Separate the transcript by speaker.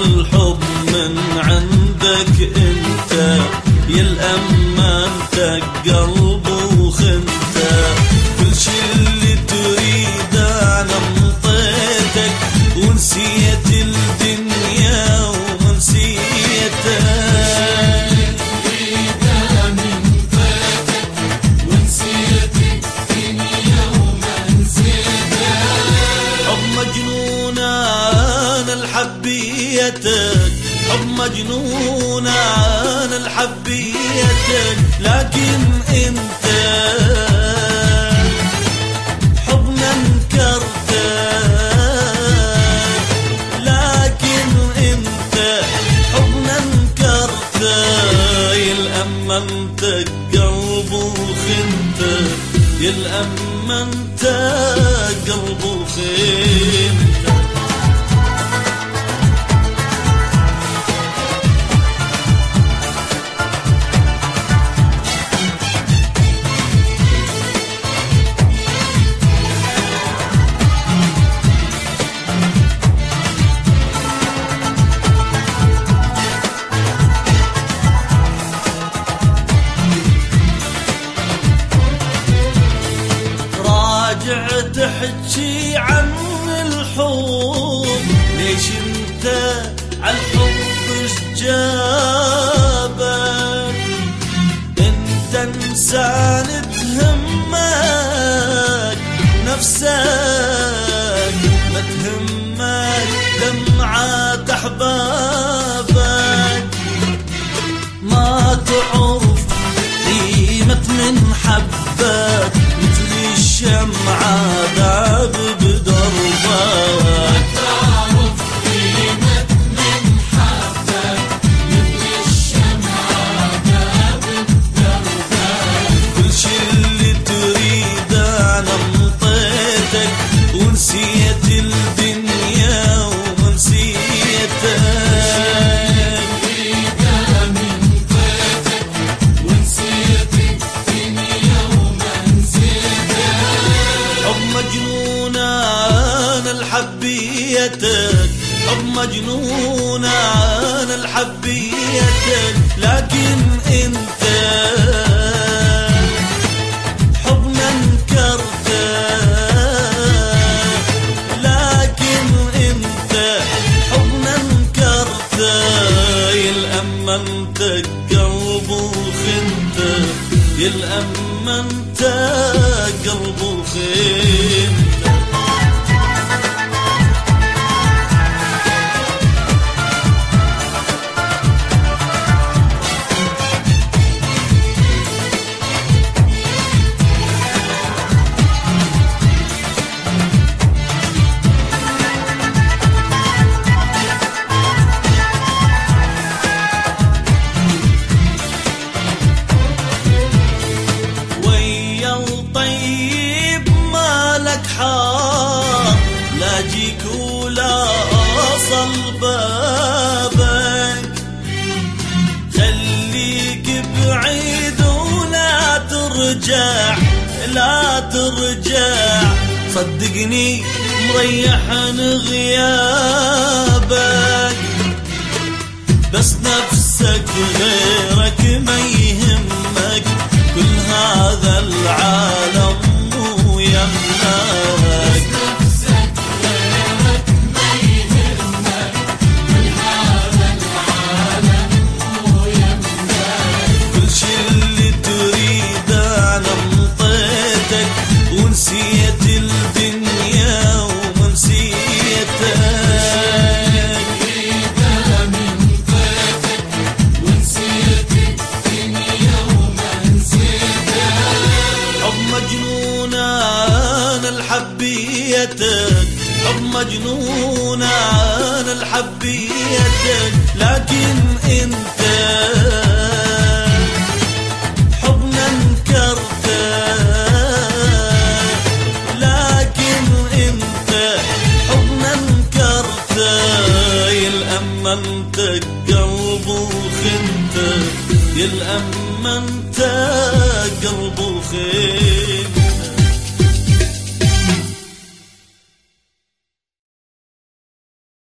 Speaker 1: الحب من عندك انت، يلأما انت قلب وخنته. كل شي اللي تريد انا انطيتك، ونسيت الدنيا ومنسيتك. حب مجنون انا لحبيتك، لكن انت حبنا انكرته. لكن انت حبنا انكرته، يلأما انت قلب وخنته، يلأما انت قلب وخنته. تحكي عن الحب، ليش انت عالحب جابك؟ انت انسان تهمك نفسك، ما تهمك دمعة احبابك. ما تعرف قيمة من حبك، مثل الشمعة ذاب بدربك. تعرف قيمة من حبك، مثل الشمعة ذاب بدربك. كل شي اللي تريد انا انطيتك، ونسيت الدنيا ومنسيتك. حب مجنون انا لحبيتك، لكن انت حبنا انكرته. لكن انت حبنا انكرته، يلأما انت قلب وخنته، يلأما انت قلب وخنته. لا جيك ولا أصل بابك، خليك بعيد ولا ترجع، لا ترجع. صدقني مريح عن غيابك، بس نفسك غيرك ما يهمك. كل هذا العالم مو يمناك. ونسيت الدنيا ومنسيتك. من فاتك ونسيت الدنيا ومنسيتك. حب مجنون انا لحبيتك، حب مجنون انا لحبيتك، لكن انت حبنا انكرته. يلأما انت قلب وخنته، يلأما انت قلب وخنته.